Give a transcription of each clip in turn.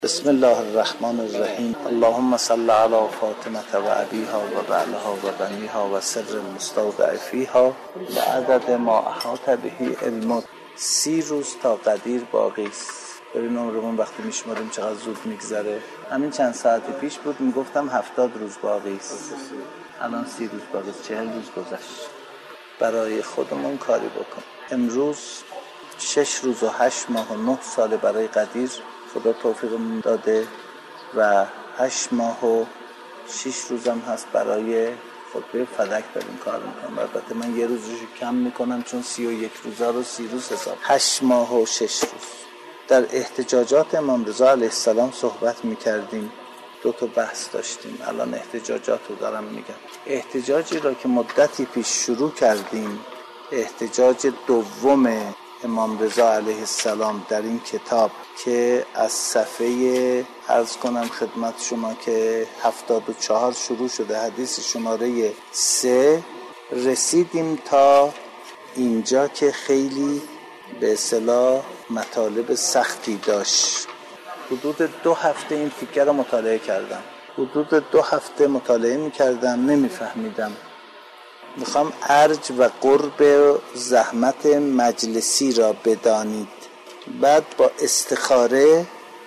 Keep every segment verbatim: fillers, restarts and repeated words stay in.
بسم الله الرحمن الرحیم. اللهم صل علی فاطمه و ابیها و بعلها و بنیها و سر المستودع فیها و عدد ما احاط به علمت. سی روز تا قدیر باقی است. ببین عمرمون وقتی میشماریم چقدر زود میگذره. همین چند ساعتی پیش بود میگفتم هفتاد روز باقی است، الان سی روز باقی است، چهل روز گذشت. برای خودمون کاری بکن. امروز شش روز و هشت ماه و نه سال برای قدیر خدا توفیقمون داده و هشت ماه و شش روزم هست برای خطبه فدک داریم کار میکنم. البته من یه روزش کم میکنم چون سی و یک روزا رو سی روز حساب. هشت ماه و شش روز در احتجاجات امام رضا علیه السلام صحبت میکردیم. دو تا بحث داشتیم. الان احتجاجات رو دارم میگم. احتجاجی را که مدتی پیش شروع کردیم، احتجاج دوم امام رضا علیه السلام در این کتاب که از صفحه عرض کنم خدمت شما که هفتاد و چهار شروع شده، حدیث شماره سه رسیدیم تا اینجا که خیلی به اصطلاح مطالب سختی داشت. حدود دو هفته این تیکه رو مطالعه کردم. حدود دو هفته مطالعه می‌کردم، نمی‌فهمیدم. میخوام ارج و قرب زحمت مجلسی را بدانید. بعد با استخاره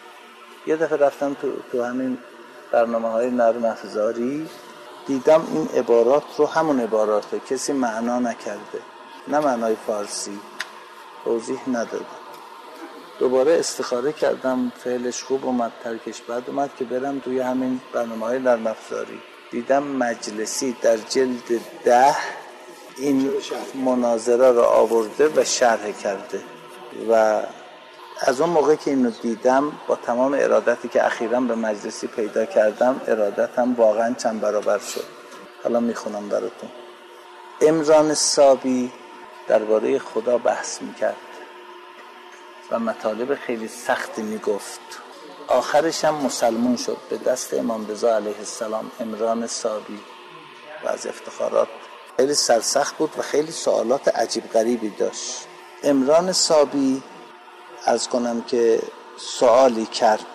یه دفعه رفتم تو, تو همین برنامه های نرم افزاری، دیدم این عبارات رو همون عباراته، کسی معنا نکرده، نه معنای فارسی، توضیح نداده. دوباره استخاره کردم، فعلش خوب اومد، ترکش بد اومد که برم توی همین برنامه های نرم افزاری، دیدم مجلسی در جلد ده این مناظره را آورده و شرح کرده و از اون موقع که اینو دیدم با تمام ارادتی که اخیراً به مجلسی پیدا کردم، ارادتم واقعاً چند برابر شد. حالا میخونم براتون. عمران صابی درباره خدا بحث میکرد و مطالب خیلی سختی میگفت. آخرش هم مسلمون شد به دست امام رضا علیه السلام. عمران صابی و از افتخارات خیلی سرسخت بود و خیلی سوالات عجیب غریبی داشت. عمران صابی از کنم که سوالی کرد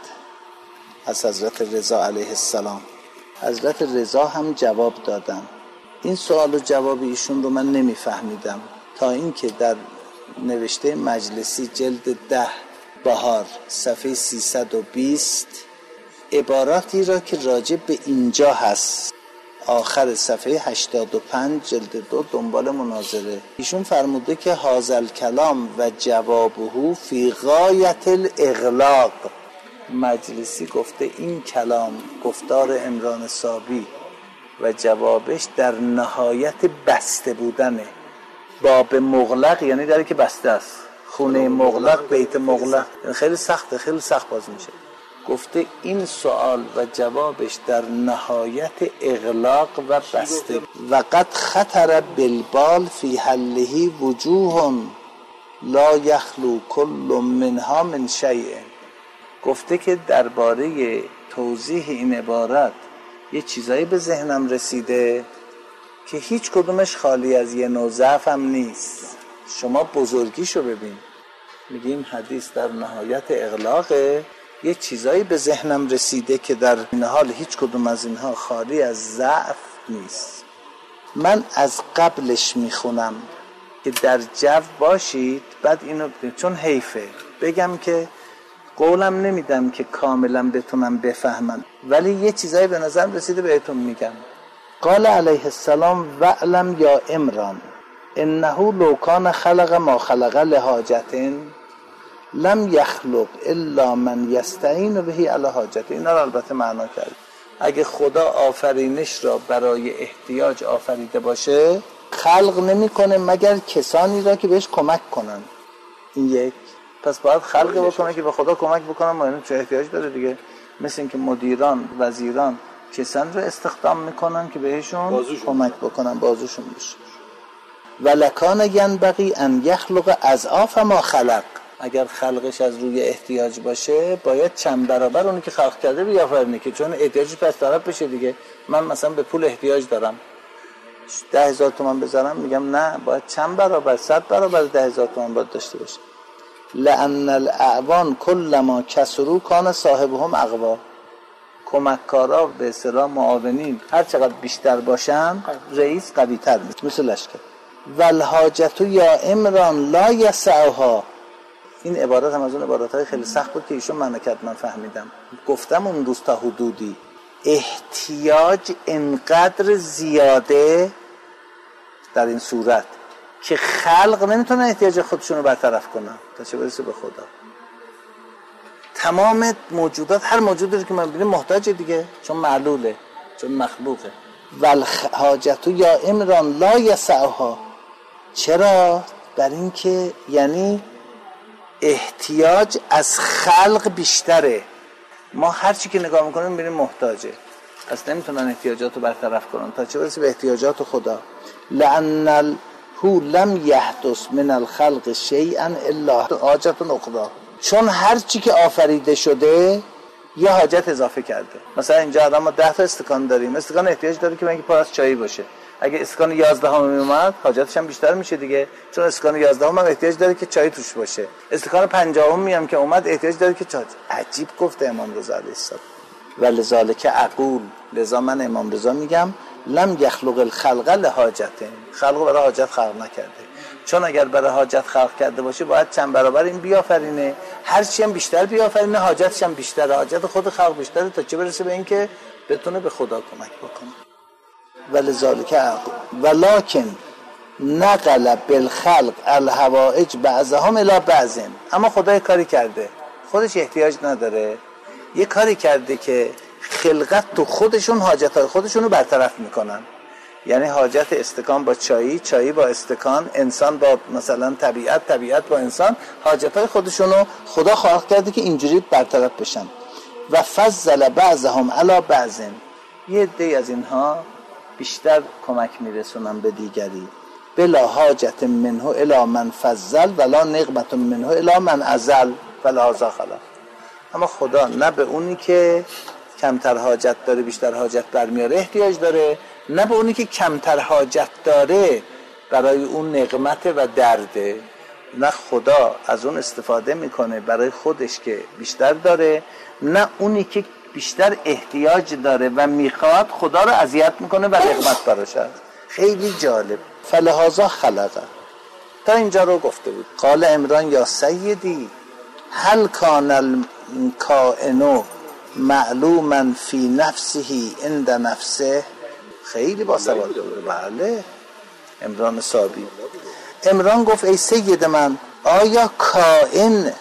از حضرت رضا علیه السلام. حضرت رضا هم جواب دادن. این سوال و جواب ایشون رو من نمیفهمیدم تا اینکه در نوشته مجلسی جلد ده بهار صفحه سیصد و بیست عباراتی را که راجع به اینجا هست، آخر صفحه هشتاد و پنج جلد دو دنبال مناظره، ایشون فرموده که هذا کلام و جوابه فی غایت الاغلاق. مجلسی گفته این کلام، گفتار عمران صابی و جوابش در نهایت بسته بودنه. باب مغلق یعنی داری که بسته است، خونه مغلق، بیت مغلق، خیلی سخته، خیلی سخت باز میشه. گفته این سوال و جوابش در نهایت اغلاق و بسته. وقد خطر بالبال فی حله وجوه لا یخلو کل منها من شیء. گفته که درباره توضیح این عبارت یه چیزایی به ذهنم رسیده که هیچ کدومش خالی از یه نوع ضعف هم نیست. شما بزرگیشو ببین. میگیم حدیث در نهایت اغلاقه، یه چیزایی به ذهنم رسیده که در این حال هیچ کدوم از اینها خالی از ضعف نیست. من از قبلش میخونم که در جو باشید، بعد اینو چون حیفه بگم که قولم نمیدم که کاملا بتونم بفهمم، ولی یه چیزایی به نظرم رسیده بهتون میگم. قال علیه السلام وعلم یا عمران انه لو کان خلق ما خلق لحاجت لم یخلق الا من یستعین به علی حاجت. اینا رو البته معنا کرد. اگه خدا آفرینش را برای احتیاج آفریده باشه، خلق نمیکنه مگر کسانی را که بهش کمک کنن. این یک. پس باید خلق بکنه که به خدا کمک بکنن، ما اینو چه احتیاج داره دیگه. مثل این که مدیران، وزیران کسان رو استخدام میکنن که بهشون بازوشون کمک بکنن، بازوشون بشه. ولکان ینبغی ان یخلق اضعاف ما خلق. اگر خلقش از روی احتیاج باشه باید چند برابر اونی که خلق کرده بیافرینه، که چون احتیاجش پس طرف بشه دیگه. من مثلا به پول احتیاج دارم، ده هزار تومان بذارم، میگم نه، باید چند برابر، صد برابر ده هزار تومان باید داشته باشه. لأن الاعوان کلما کسرو کان صاحبهم اقوا. کمککارا به اصطلاح معاونین هر چقدر بیشتر باشن رئیس قوی تر میشه، مثل لشکر. والحاجت یا امران لا یسعها. این عبارت هم از اون عباراتهای خیلی سخت بود که ایشون معنی کرد، من فهمیدم. گفتم اون روز تا حدودی احتیاج انقدر زیاده در این صورت که خلق نمیتونن احتیاج خودشون رو برطرف کنن تا چه برسه به خدا. تمام موجودات، هر موجودی که ما می‌بینیم محتاجه دیگه، چون معلوله، چون مخلوقه. والحاجت یا امران لا یسعها. چرا؟ بر این که یعنی احتیاج از خلق بیشتره. ما هر چی که نگاه میکنیم میبینیم محتاجه، پس نمیتونن احتیاجات رو برطرف کنن تا چه برسه به احتیاجات خدا. لأن هو لم یحدث من الخلق شیئا الا حاجت اخرى. چون هر چی که آفریده شده یه حاجت اضافه کرده. مثلا اینجا الان ما ده تا استکان داریم، استکان احتیاج داره که من پر از چای باشه. اگه استکان یازده هم می اومد حاجتش هم بیشتر میشه دیگه، چون استکان یازده هم احتیاج داره که چای توش باشه. استکان پنجاه هم میام که اومد احتیاج داره که چای. عجیب گفته امام رضا علیه السلام. ولذالک اقول، لذا من امام رضا میگم لم یخلق الخلق لحاجت. خلق برای حاجت خلق نکرده، چون اگر برای حاجت خلق کرده باشه باید چند برابر این بیافرینه، هر چی هم بیشتر بیافرینه حاجتش هم بیشتره، حاجت خود خلق بیشتره تا چه برسه به این که بتونه به خدا کمک بکنه. ولذالک ولکن نقل بالخلق الحوائج بعضهم الی بعض. اما خدا کاری کرده، خودش احتیاج نداره، یه کاری کرده که خلقت تو خودشون حاجتهای خودشون رو برطرف میکنن. یعنی حاجت استکان با چایی، چایی با استکان، انسان با مثلا طبیعت، طبیعت با انسان، حاجتهای خودشون رو خدا خلق کرده که اینجوری برطرف بشن. و فضل بعضهم علی بعض. یه عده از اینها بیشتر کمک میرسونن به دیگری. بلا حاجت منه الی من فضل ولا نقمت منه الی من ازل فلا خلا. اما خدا نه به اونی که کمتر حاجت داره بیشتر حاجت برمیاره احتیاج داره، نه به اونی که کمتر حاجت داره برای اون نقمت و درده. نه خدا از اون استفاده میکنه برای خودش که بیشتر داره، نه اونی که بیشتر احتیاج داره و میخواد خدا رو اذیت میکنه و نقمت براش هست. خیلی جالب. فلهذا خلقه. تا اینجا رو گفته بود. قال عمران یا سیدی هل کان الکائن معلوما فی نفسه عند نفسه. خیلی باسواد بود. بله عمران صابی. عمران گفت ای سید من، آیا کائن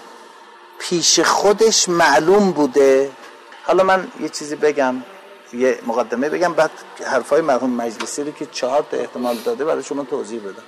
پیش خودش معلوم بوده؟ حالا من یه چیزی بگم، یه مقدمه بگم، بعد حرفای مرحوم مجلسی رو که چهار تا احتمال داده برای شما توضیح بدم.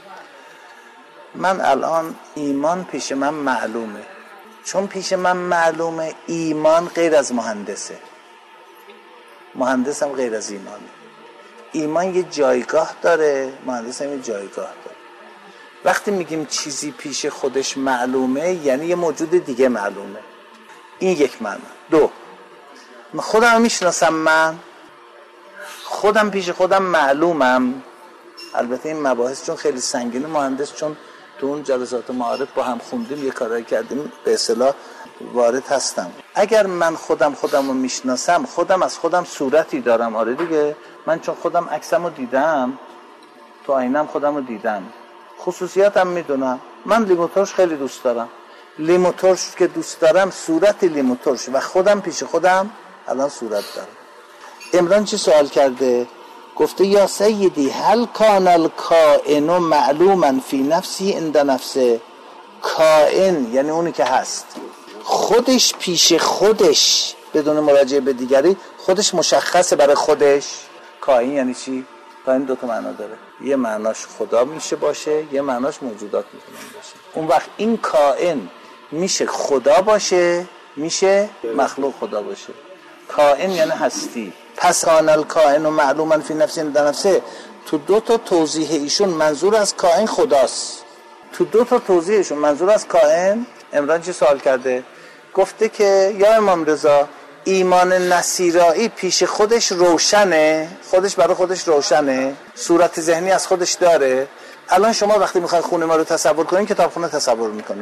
من الان ایمان پیش من معلومه، چون پیش من معلومه ایمان غیر از مهندسه، مهندس هم غیر از ایمانه. ایمان یه جایگاه داره، مهندس هم یه جایگاه داره. وقتی میگیم چیزی پیش خودش معلومه یعنی یه موجود دیگه معلومه. این یک معنی. دو، خودم میشناسم، من خودم پیش خودم معلومم. البته این مباحث چون خیلی سنگینه، مهندس چون تو اون جلسات معارف با هم خوندیم یه کارایی کردیم به اصطلاح وارد هستم. اگر من خودم خودم رو میشناسم، خودم از خودم صورتی دارم. آره دیگه، من چون خودم عکسم رو دیدم، تو آینم خودم رو دیدم، خصوصیاتم میدونم. من لیمو ترش خیلی دوست دارم، لیمو ترش که دوست دارم صورت لیمو ترش و خودم پیش خودم الان صورت دارم. عمران چی سوال کرده؟ گفته یا سیدی هل کان الکائن معلوما فی نفسی عند نفسه. کائن یعنی اونی که هست، خودش پیش خودش بدون مراجعه به دیگری خودش مشخصه برای خودش. کائن یعنی چی؟ کائن دو تا معنا داره، یه معناش خدا میشه باشه، یه معناش موجودات میتونن باشه. اون وقت این کائن میشه خدا باشه، میشه مخلوق خدا باشه. کائن یعنی هستی. پس کان الکائن معلوما فی نفسی عند نفسه، تو دو تا توضیح ایشون منظور از کائن خداست. تو دو تا توضیح ایشون منظور از کائن. عمران چی سوال کرده؟ گفته که یا امام رضا، ایمان نصیرایی پیش خودش روشنه، خودش برای خودش روشنه، صورت ذهنی از خودش داره. الان شما وقتی میخواید خونه ما رو تصور کنین، کتابخونه تصور میکنین.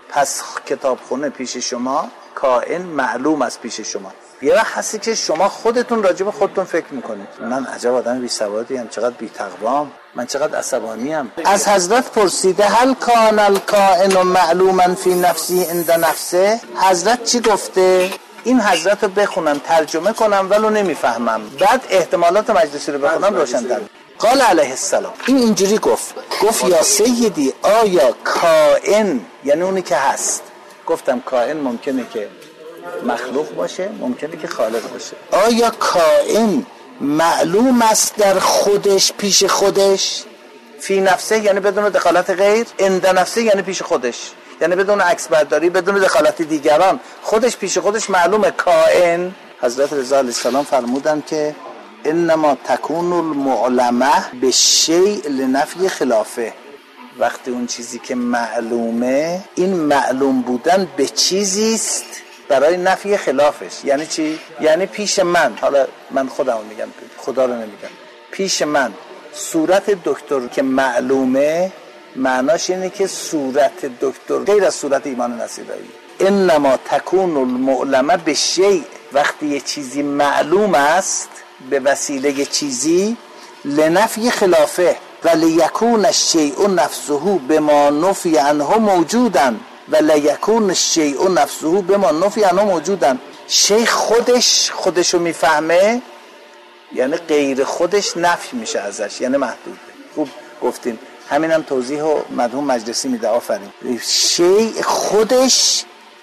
پس کتابخونه پیش شما، کائن معلوم است پیش شما. یه وقت هستی که شما خودتون راجع به خودتون فکر میکنید من عجب آدم بی سوادی ام، چقدر بی تقوام، من چقدر عصبانی ام. از حضرت پرسیده هل کان الکائن معلوما فی نفسی عند نفسه؟ حضرت چی گفته؟ این حضرت رو بخونم ترجمه کنم ولو نمیفهمم، بعد احتمالات مجلسی رو بخونم روشن‌تر. قال علیه السلام، این اینجوری گفت گفت یا سیدی آیا کائن یعنی اونی که هست. گفتم کائن ممکنه که مخلوق باشه، ممکنه که خالق باشه. آیا کائن معلوم است در خودش پیش خودش؟ فی نفسه یعنی بدون دخالت غیر، عند نفسه یعنی پیش خودش، یعنی بدون عکس برداری، بدون دخالت دیگران، خودش پیش خودش معلومه کائن. حضرت رضا علیه السلام فرمودن که انما تکون المعلمه به شیء لنفی خلافه. وقتی اون چیزی که معلومه، این معلوم بودن به چیزی است برای نفی خلافش. یعنی چی؟ یعنی پیش من، حالا من خودمو میگم، خدا رو نمیگم، پیش من صورت دکتر که معلومه، معناش اینه که صورت دکتر غیر از صورت ایمان نصیرایی. انما تکون المعلمه به شیء، وقتی یه چیزی معلوم است به وسیله چیزی، لنفی خلافه و لیکون الشیء نفسه بما نفی عنه موجودا و لیکون الشیء نفسه بما نفی عنه موجودا. شیخ خودش خودشو میفهمه، یعنی غیر خودش نفی میشه ازش، یعنی محدوده. خوب گفتین، همینم توضیح و مدهون مجلسی میده. آفرین. شیء خودش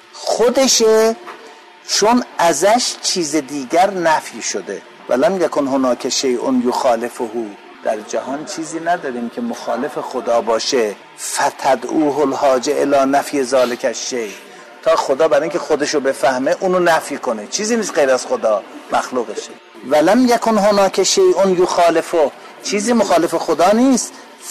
خودشه چون ازش چیز دیگر نفی شده. ولم یکن هناک شیء یخالفه، در جهان چیزی نداریم که مخالف خدا باشه. فتدعوه الحاجه الی نفی ذلک الشیء، تا خدا برای اینکه خودشو بفهمه اونو نفی کنه. چیزی نیست غیر از خدا، مخلوقشه. ولم یکن هناک شیء یخالفه، چیزی مخالف خدا نیست.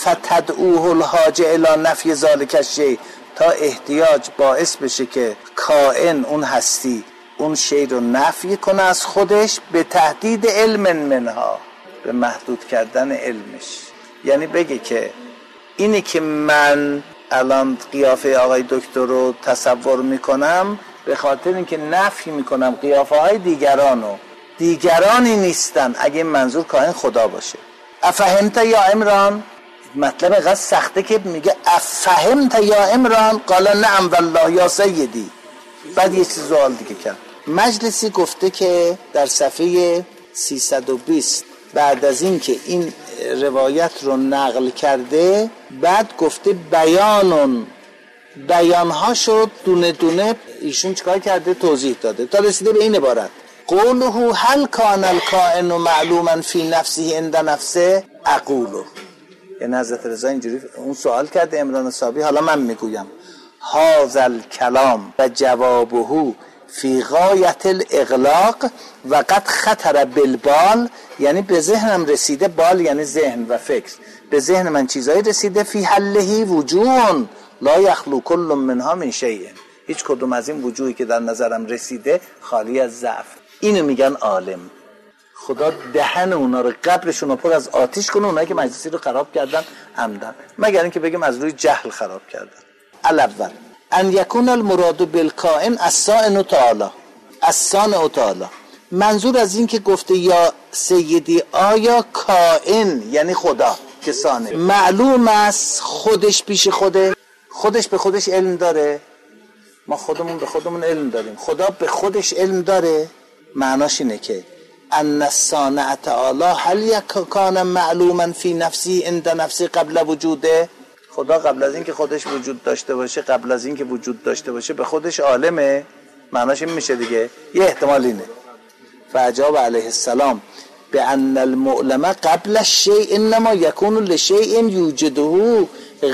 فتدعوه الحاجه الی نفی ذلک الشیء، تا احتیاج باعث بشه که کائن اون هستی اون شی رو نفی کنه از خودش، به تهدید علم منها، به محدود کردن علمش. یعنی بگه که اینی که من الان قیافه آقای دکتر رو تصور میکنم به خاطر اینکه نفی میکنم قیافه های دیگرانو، دیگرانی نیستن. اگه منظور کائن خدا باشه. افهمت یا عمران؟ مطلب قصد سخته که میگه افهمت یا عمران؟ قال نعم والله یا سیدی. بعد یه چیز سوال دیگه کرد. مجلسی گفته که در صفحه سیصد و بیست بعد از این که این روایت رو نقل کرده، بعد گفته بیانون، بیانها شد دونه دونه ایشون چکار کرده توضیح داده تا رسیده به این عبارت: قوله هل کان الکائن معلوما فی نفسه عند نفسه اقوله. یعنی حضرت رضا اینجوری اون سوال کرده عمران صابی، حالا من میگویم هذا الکلام و جوابه فی غایت الاغلاق و قد خطر بالبال، یعنی به ذهنم رسیده، بال یعنی ذهن و فکر، به ذهن من چیزایی رسیده، فی حلهی وجوه لا یخلو کل منها من شیء، هیچ کدوم از این وجوهی که در نظرم رسیده خالی از ضعف. اینو میگن عالم. خدا دهن اونا رو، قبرشون رو پر از آتش کنه، اونایی که مجلسی رو خراب کردن عمدن، مگر اینکه بگیم از روی جهل خراب کردن. الاول ان یکون المراد بالکائن الصانع تعالی، الصانع تعالی. منظور از این که گفته یا سیدی آیا کائن یعنی خدا که صانع معلوم است خودش پیش خوده، خودش به خودش علم داره، ما خودمون به خودمون علم داریم، خدا به خودش علم داره. معناش اینه که ان الصانع تعالی هل یکان معلوما فی نفسی عند نفسی قبل وجوده، خدا قبل از این که خودش وجود داشته باشه، قبل از این که وجود داشته باشه به خودش عالمه. معناش این میشه دیگه. یه احتمال اینه. فاجاب علیه السلام بان المعلم قبل الشیء انما یکون لشیء یوجده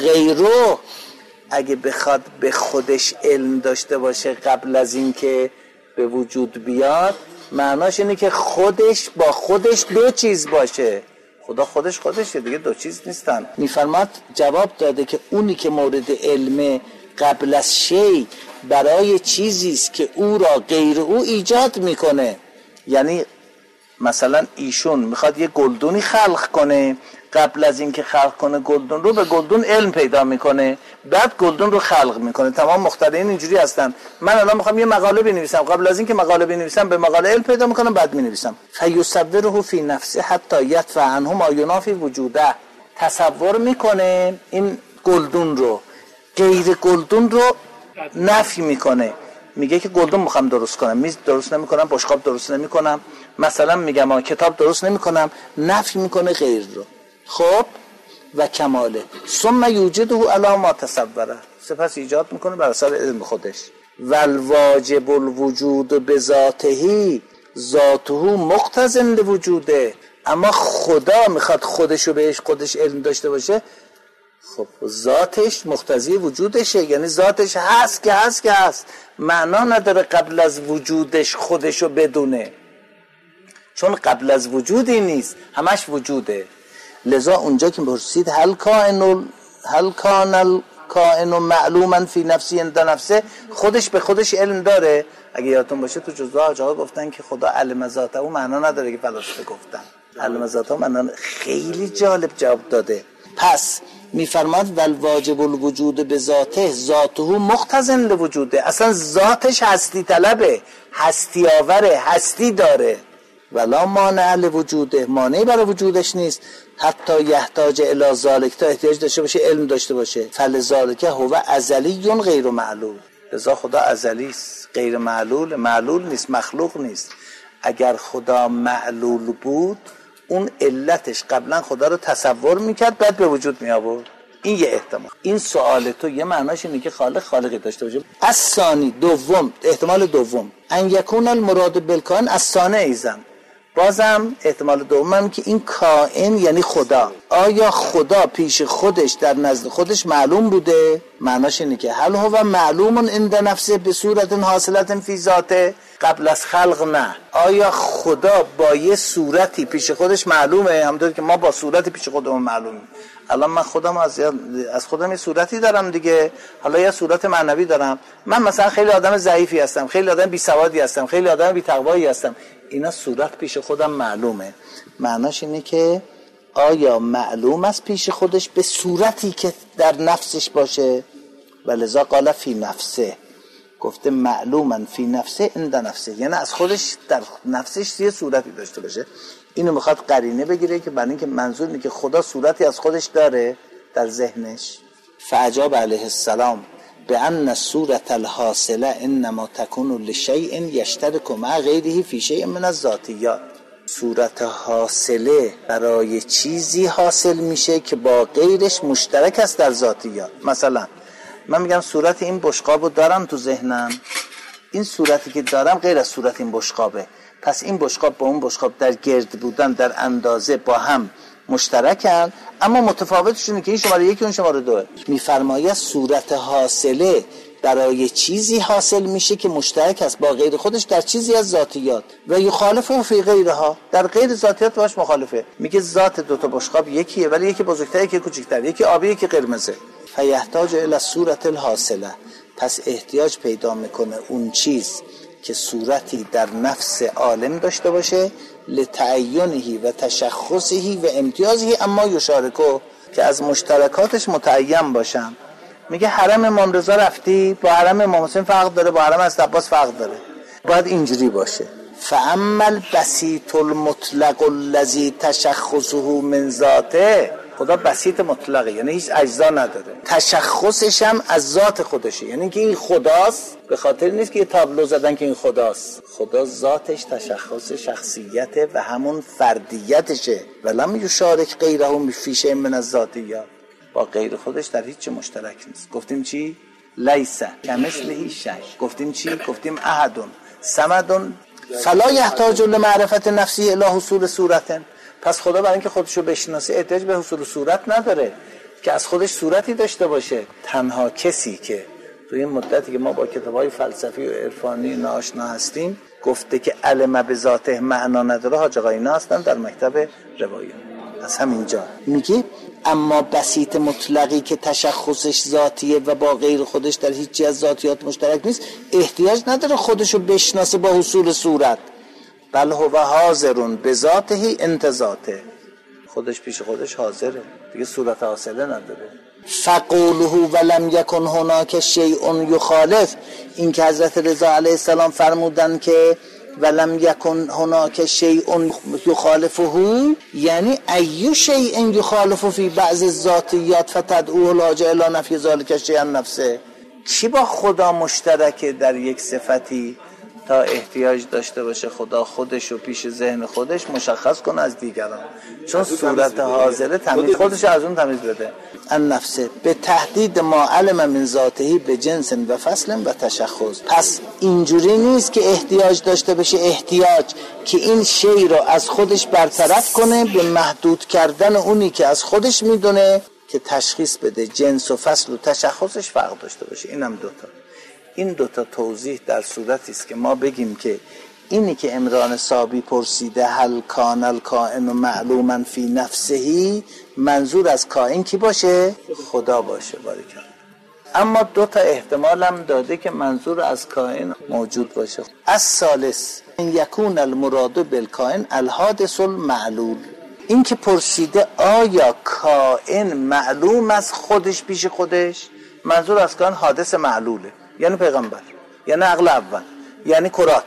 غیره. اگه بخواد به خودش علم داشته باشه قبل از این که به وجود بیاد، معناش اینه که خودش با خودش دو چیز باشه. خدا خودش خودشه دیگه، دو چیز نیستن. میفرماد جواب داده که اونی که مورد علم قبل از شی برای چیزی است که او را غیر او ایجاد میکنه. یعنی مثلا ایشون میخواد یه گلدونی خلق کنه، قبل از اینکه خلق کنه گلدون رو به گلدون علم پیدا میکنه، بعد گلدون رو خلق میکنه. تمام مخترعین اینجوری هستن. من الان میخوام یه مقاله بنویسم، قبل از اینکه مقاله بنویسم به مقاله علم پیدا میکنم، بعد مینویسم. فیصوره فی نفسه حتی یدفع عنه ما ینافی وجوده. تصور میکنه این گلدون رو، غیر گلدون رو نفی میکنه. میگه که گلدون میخوام درست کنم، میز درست نمیکنم، بشقاب درست نمیکنم، مثلا میگم آ کتاب درست نمیکنم، نفی میکنه غیر رو. خب و کماله ثم یوجده علی ما تصوره، سپس ایجاد میکنه بر اثر علم خودش. والواجب الوجود بذاته ذاته مقتضی لوجوده. اما خدا میخواد خودشو بهش خودش علم داشته باشه، خب ذاتش مقتضی وجودشه، یعنی ذاتش هست که هست که هست. معنا نداره قبل از وجودش خودشو بدونه، چون قبل از وجودی نیست، همش وجوده. لذا اونجا که پرسید هل کائن هل کان الکائن معلوما فی نفسی عند نفسه، خودش به خودش علم داره. اگه یادتون باشه تو جزوه جاها گفتن که خدا علم ذاته، اون معنا نداره که فلاسفه گفتن علم ذاته، معنا خیلی جالب جواب داده. پس میفرماد والواجب الوجود به ذاته ذاته مقتضی لوجوده. اصلا ذاتش هستی طلبه، هستی آوره، هستی داره. ولا مانع لوجوده، مانعی برای وجودش نیست. حتی یحتاج الی ذالک، تا احتیاج داشته باشه علم داشته باشه. فلذالک هو ازلی غیر معلول. لذا خدا ازلی است، غیر معلول، معلول نیست، مخلوق نیست. اگر خدا معلول بود اون علتش قبلا خدا رو تصور میکرد بعد به وجود می آورد. این یه احتمال. این سوال تو یه معناش اینه که خالق خالقی داشته باشه. الثانی، دوم، احتمال دوم، ان یکون المراد بالکائن الصانع ایزن. بازم احتمال دومم که این کائن یعنی خدا. آیا خدا پیش خودش در نزد خودش معلوم بوده؟ معناش اینه که هل هو معلوم عند نفسه به صورت حاصلت فی ذاته، قبل از خلق نه. آیا خدا با یه صورتی پیش خودش معلومه؟ همونطور که ما با صورتی پیش خودمون معلومیم. الان من خودم از از خودم یه صورتی دارم دیگه، حالا یه صورت معنوی دارم. من مثلا خیلی آدم ضعیفی هستم، خیلی آدم بی سوادی هستم، خیلی آدم بی تقوایی هستم. اینا صورت پیش خودم معلومه. معناش اینه که آیا معلوم است پیش خودش به صورتی که در نفسش باشه؟ ولذا قال فی نفسه، گفته معلوما فی نفسه عند نفسه، یعنی از خودش در نفسش یه صورتی داشته باشه. اینو میخواد قرینه بگیره که برای اینکه منظور اینه که خدا صورتی از خودش داره در ذهنش. فعجاب علیه السلام بأن الصورة الحاصلة انما تكون لشيء يشترك مع غيره في شيء من الذاتيات. صورت حاصله برای چیزی حاصل میشه که با غیرش مشترک است در ذاتیات. مثلا من میگم صورت این بشقابو دارم تو ذهنم، این صورتی که دارم غیر از صورت این بشقابه، پس این بشقاب با اون بشقاب در گرد بودن در اندازه با هم مشترکن، اما متفاوتشونه که این شماره یکی اون شماره دوه. میفرماید صورت حاصله برای چیزی حاصل میشه که مشترک است با غیر خودش در چیزی از ذاتیات و یخالفه فی غیرها، در غیر ذاتیات باش مخالفه. میگه ذات دو تا بشقاب یکیه ولی یکی بزرگتره یکی کوچیک‌تره، یکی آبی یکی قرمزه. فیحتاج الی الصورة الحاصله، پس احتیاج پیدا میکنه اون چیز که صورتی در نفس عالم داشته باشه لتعینه و تشخصه و امتیازه، اما یشارکو، که از مشترکاتش متعین باشن. میگه حرم امام رضا رفتی، با حرم امام حسین فرق داره، با حرم حضرت عباس فرق داره، باید اینجوری باشه. فاما البسیط المطلق الذی تشخصه من ذاته، خدا بسیط مطلقه، یعنی هیچ اجزا نداره، تشخصش هم از ذات خودشه، یعنی که این خداست، به خاطر نیست که یه تابلو زدن که این خداست. خدا ذاتش تشخص شخصیته و همون فردیتشه. ولم یشارک غیره فی شیء من الذاتیات، با غیر خودش در هیچ مشترک نیست. گفتیم چی؟ لیس کمثله شیء. گفتیم چی؟ گفتیم احد صمد فلا یحتاج لمعرفت نفسی الی حصول صورت. پس خدا برای اینکه خودشو بشناسه احتیاج به حصول صورت نداره که از خودش صورتی داشته باشه. تنها کسی که تو این مدتی که ما با کتاب‌های فلسفی و عرفانی ناآشنا هستیم گفته که علم به ذاته معنا نداره حاج آقا اینا هستن در مکتب روایات. از همینجا میگه اما بسیط مطلقی که تشخصش ذاتیه و با غیر خودش در هیچی از ذاتیات مشترک نیست، احتیاج نداره خودشو بشناسه با حصول صورت. بل هو حاضرون بذاته انت ذاته، خودش پیش خودش حاضره دیگه، صورت حاصله نداره. فقوله ولم یکن هناک شیء یخالف، این که حضرت رضا علیه السلام فرمودن که ولم یکن هناک شیء یخالفه، یعنی ای شیء یخالف فی بعض الذاتیات فتدعوه الحاجه الی نفی ذلک الشیء نفسه. چی با خدا مشترکه در یک صفتی تا احتیاج داشته باشه خدا خودش رو پیش ذهن خودش مشخص کنه از دیگران، چون صورت حاضره تمیز خودش از اون تمیز بده. النفس به تهدید ما علم من ذاته به جنس و فصل و تشخص. پس اینجوری نیست که احتیاج داشته باشه احتیاج که این شی رو از خودش برطرف کنه به محدود کردن اونی که از خودش میدونه که تشخیص بده، جنس و فصل و تشخصش فرق داشته باشه. اینم دوتا این دوتا توضیح در صورتی است که ما بگیم که اینی که عمران صابی پرسیده هل کان الکائن معلوما فی نفسه، منظور از کائن کی باشه؟ خدا باشه. باریکلا. اما دو تا احتمال هم داده که منظور از کائن موجود باشه. از ثالث ان یکون المراد بالکائن الحادث المعلول، این که پرسیده آیا کائن معلوم از خودش پیش خودش، منظور از کائن حادث معلوله، یعنی پیغمبر، یعنی عقل اول، یعنی کرات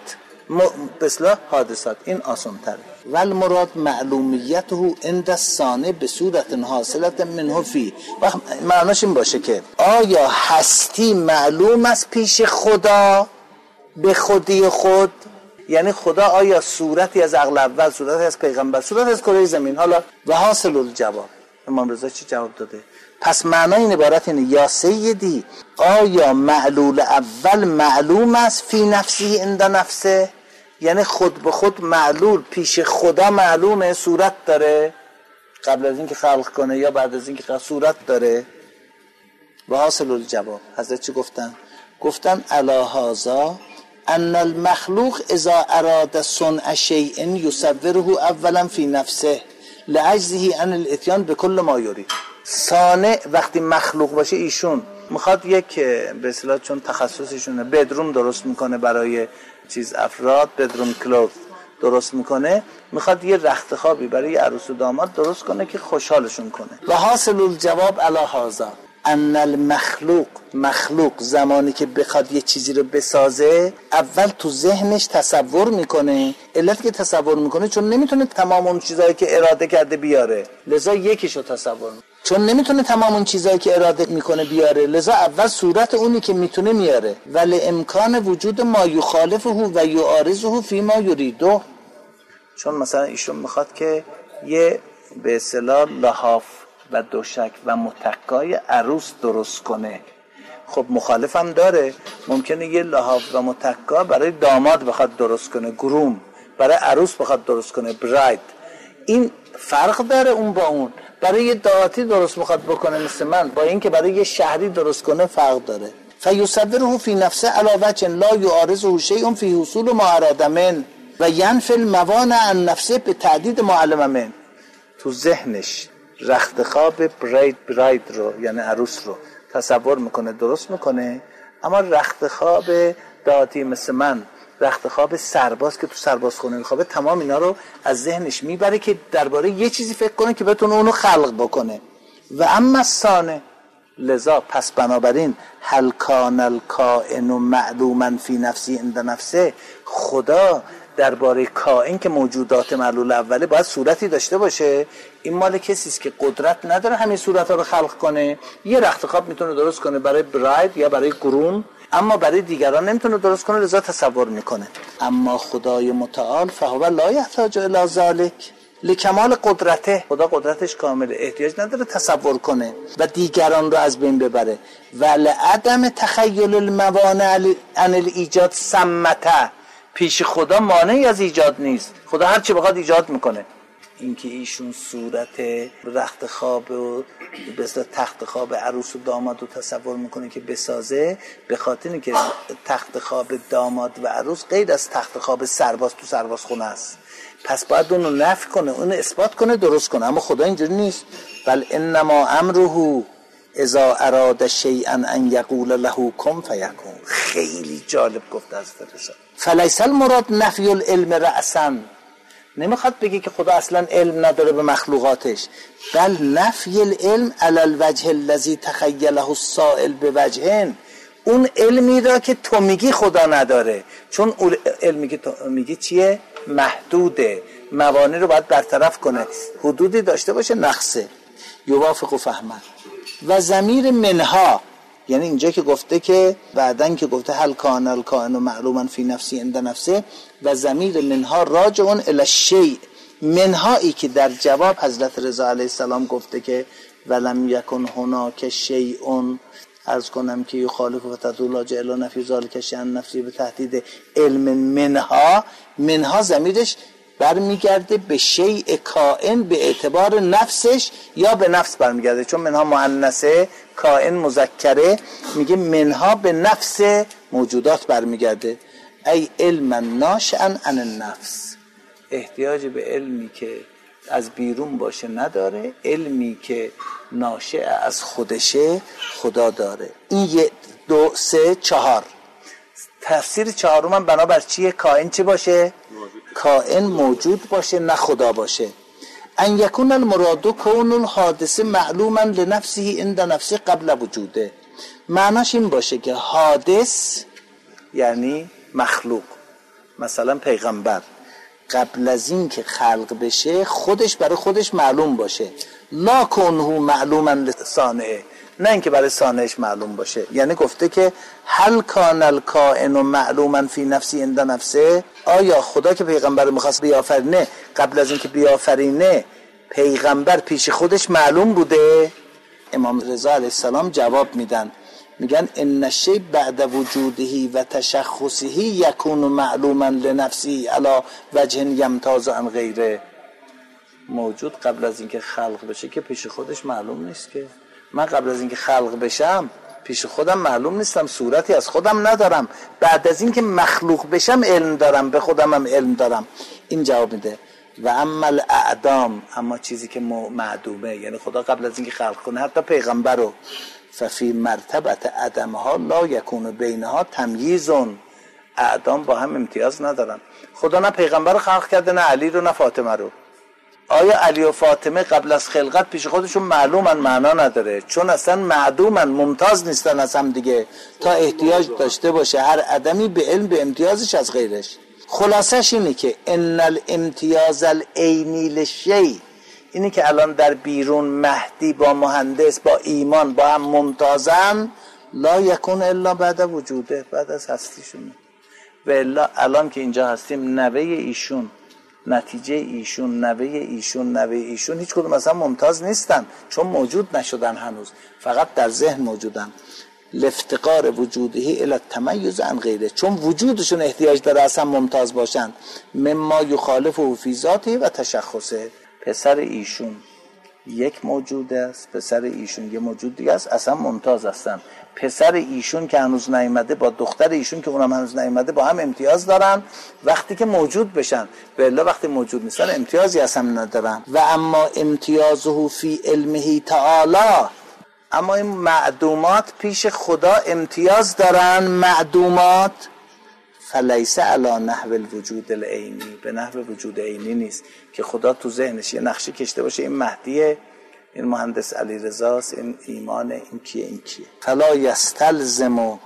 به اصطلاح حادثات. این آسان تره. والمراد معلومیته عند الثانی به صورت حاصلت منه فی، وقت معناش این باشه که آیا هستی معلوم است پیش خدا به خودی خود، یعنی خدا آیا صورتی از عقل اول، صورتی از پیغمبر، صورتی از کره زمین. حالا و حاصل الجواب امام رضا چی جواب داده؟ پس معنای این عبارت اینه یا سیدی آیا معلول اول معلوم است فی نفسی عند نفسه، یعنی خود به خود معلول پیش خدا معلومه، صورت داره قبل از اینکه خلق کنه یا بعد از اینکه صورت داره. و حاصل الجواب حضرت چی گفتن؟ گفتن الا هذا ان المخلوق اذا اراد صنع شیء یصوره اولا فی نفسه لعجزه عن الاتیان بكل ما یرید. صانع وقتی مخلوق باشه، ایشون میخواد یک به اصطلاح چون تخصصشونه بدروم درست میکنه برای چیز افراد، بدروم کلوز درست میکنه، میخواد یه رخت خوابی برای عروس و داماد درست کنه که خوشحالشون کنه. و حاصل الجواب علی هذا ان المخلوق، مخلوق زمانی که بخواد یه چیزی رو بسازه اول تو ذهنش تصور میکنه. علت که تصور میکنه چون نمیتونه تمام اون چیزایی که اراده کرده بیاره، لذا یکیشو تصور میکنه. چون نمیتونه تمام اون چیزایی که اراده میکنه بیاره، لذا اول صورت اونی که میتونه میاره. ولی امکان وجود ما یخالفه و یعارضه فی ما یریده، چون مثلا ایشون میخواد که یه به اصطلاح لحاف و دوشک و متکای عروس درست کنه. خب مخالف هم داره، ممکنه یه لحاف و متکا برای داماد بخواد درست کنه، گروم، برای عروس بخواد درست کنه، براید. این فرق داره اون با اون. برای یه دعاتی درست بخواد بکنه مثل من، با این که برای یه شهری درست کنه فرق داره. فیصوره فی نفسه علی وجه لا یعارضه شیء فی حصول ما اراد من و ینفی الموانع عن نفسه به تعدید ما علم من. تو ذهنش رخت خواب براید براید رو یعنی عروس رو تصور میکنه، درست میکنه، اما رخت خواب دعاتی مثل من، رخت خواب سرباز که تو سربازخونه میخوابه، تمام اینا رو از ذهنش میبره که درباره یه چیزی فکر کنه که بتونه اونو خلق بکنه. و اما ثانه لذا پس بنابراین هل کان الکائن معلوما فی نفسی عند نفسه، خدا درباره کائن که موجودات معلول اوله باید صورتی داشته باشه. این مال کسی است که قدرت نداره همین صورت‌ها رو خلق کنه. یه رخت خواب میتونه درست کنه برای براید یا برای گروم، اما برای دیگران نمیتونه درست کنه، لذا تصور میکنه. اما خدای متعال فهو لا یحتاج الی ذلک لکمال قدرته، خدا قدرتش کامله، احتیاج نداره تصور کنه و دیگران رو از بین ببره. ولعدم تخیل الموانع عن الایجاد ثمته، پیش خدا مانعی از ایجاد نیست، خدا هر چی بخواد ایجاد میکنه. اینکه ایشون صورت رخت خواب و به اصطلاح تخت خواب عروس و داماد رو تصور میکنه که بسازه، به خاطر اینکه تخت خواب داماد و عروس غیر از تخت خواب سرباز تو سربازخونه است، پس باید اون رو نفی کنه، اون رو اثبات کنه، درست کنه. اما خدا اینجوری نیست. بل انما امره اذا اراد شیئا ان یقول له کن فیکون. خیلی جالب گفت از فرسان. فلیس المراد نفی العلم رأسا، نمیخواد بگه که خدا اصلا علم نداره به مخلوقاتش، بل نفی العلم علی الوجه الذی تخیله السائل بوجهن، اون علمی را که تو میگی خدا نداره، چون اون علمی که تو میگی چیه؟ محدوده، موانع رو باید برطرف کنه، حدودی داشته باشه، نقصه. یوافق و فهمه و ضمیر منها، یعنی اینجا که گفته که بعدن که گفته هل کان الکائن معلوما فی نفسی عند نفسه، و ضمیر منها راجعون الی الشیء، منهایی که در جواب حضرت رضا علیه السلام گفته که ولم یکن هناک شیء، عرض کنم که یخالف و تدل جعل نفی ذلک شأن نفسی به تهدید علم منها، منها ضمیرش برمیگرده به شیء کائن به اعتبار نفسش یا به نفس برمیگرده، چون منها مؤنثه کائن مذکره، میگه منها به نفس موجودات برمیگرده. ای علما ناشئا عن النفس، احتیاج به علمی که از بیرون باشه نداره، علمی که ناشئ از خودشه خدا داره. این یک دو سه چهار. تفسیر چهارم هم بنابر چیه؟ کائن چی باشه؟ کائن موجود باشه نه خدا باشه. ان یکون المراد کون الحادث معلوما لنفسه عند نفسه قبل وجوده، معناش این باشه که حادث یعنی مخلوق، مثلا پیغمبر قبل از این که خلق بشه خودش برای خودش معلوم باشه، لا کونه معلوما لصانعه، نه اینکه برای صانعش معلوم باشه. یعنی گفته که هل کان الکائن معلوما فی نفسی عند نفسه، آیا خدا که پیغمبر میخواست بیافرینه قبل از اینکه بیافرینه پیغمبر پیش خودش معلوم بوده؟ امام رضا علیه السلام جواب میدن، میگن ان الشیء بعد وجوده و تشخصه یکون معلوما لنفسه علی وجه یمتاز عن غیره. موجود قبل از اینکه خلق بشه که پیش خودش معلوم نیست. که من قبل از اینکه خلق بشم پیش خودم معلوم نیستم، صورتی از خودم ندارم، بعد از اینکه مخلوق بشم علم دارم، به خودم هم علم دارم. این جواب میده. و اما الاعدام، اما چیزی که معدومه، یعنی خدا قبل از اینکه خلق کنه حتی پیغمبر رو، ففی مرتبت عدمها لا یکون بینها تمییزون، اعدام با هم امتیاز ندارن. خدا نه پیغمبر رو خلق کرده، نه علی رو، نه فاطمه رو. آیا علی و فاطمه قبل از خلقت پیش خودشون معلومن؟ معنا نداره، چون اصلا معدومن، ممتاز نیستن از هم دیگه، تا احتیاج داشته باشه هر آدمی به علم به امتیازش از غیرش. خلاصش اینه که ان الامتیاز العینی للشیء، اینی که الان در بیرون مهدی با مهندس با ایمان با هم ممتازن، لا یکون الا بعد وجوده، بعد از هستیشونه. و الا الان که اینجا هستیم نوه ایشون، نتیجه ایشون، نوه ایشون، نوه ایشون هیچ کدوم اصلا ممتاز نیستن، چون موجود نشدن هنوز، فقط در ذهن موجودن. لافتقار وجوده الی التمیز عن غیره، چون وجودشون احتیاج داره اصلا ممتاز باشن. مما یخالفه فی ذاته و تشخصه. پسر ایشون یک موجود است، پسر ایشون یه موجود دیگه است، اصلا ممتاز هستن. پسر ایشون که هنوز نیامده با دختر ایشون که اونم هنوز نیامده با هم امتیاز دارن وقتی که موجود بشن، ولی وقتی موجود نیستن امتیازی اصلا ندارن. و اما امتیازه فی علمه تعالی، اما این معدومات پیش خدا امتیاز دارن. معدومات فلیس علی نحو الوجود العینی، به نحو وجود عینی نیست که خدا تو ذهنش یه نقشه کشته باشه این مهدیه، این مهندس علی رضاست، این ایمانه، این کیه، این کیه. فلا یستلزم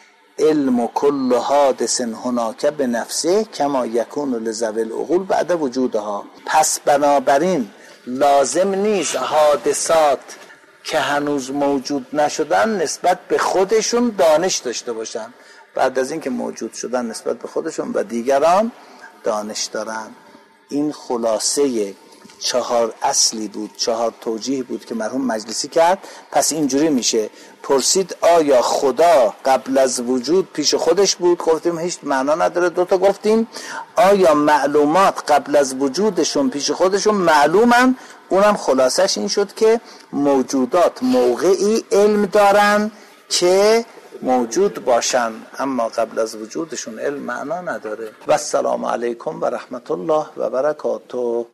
علم کل حادث هناک به نفسه کما یکون لذوی العقول بعد وجودها. پس بنابراین لازم نیست حادثات که هنوز موجود نشدن نسبت به خودشون دانش داشته باشن، بعد از اینکه موجود شدن نسبت به خودشون و دیگران دانش دارن. این خلاصه چهار اصلی بود، چهار توجیه بود که مرحوم مجلسی کرد. پس اینجوری میشه پرسید آیا خدا قبل از وجود پیش خودش بود؟ گفتیم هیچ معنا نداره، دوتا گفتیم. آیا معلومات قبل از وجودشون پیش خودشون معلومن؟ اونم خلاصش این شد که موجودات موقعی علم دارن که موجود باشن، اما قبل از وجودشون علم معنا نداره. و السلام علیکم و رحمت الله و برکاته.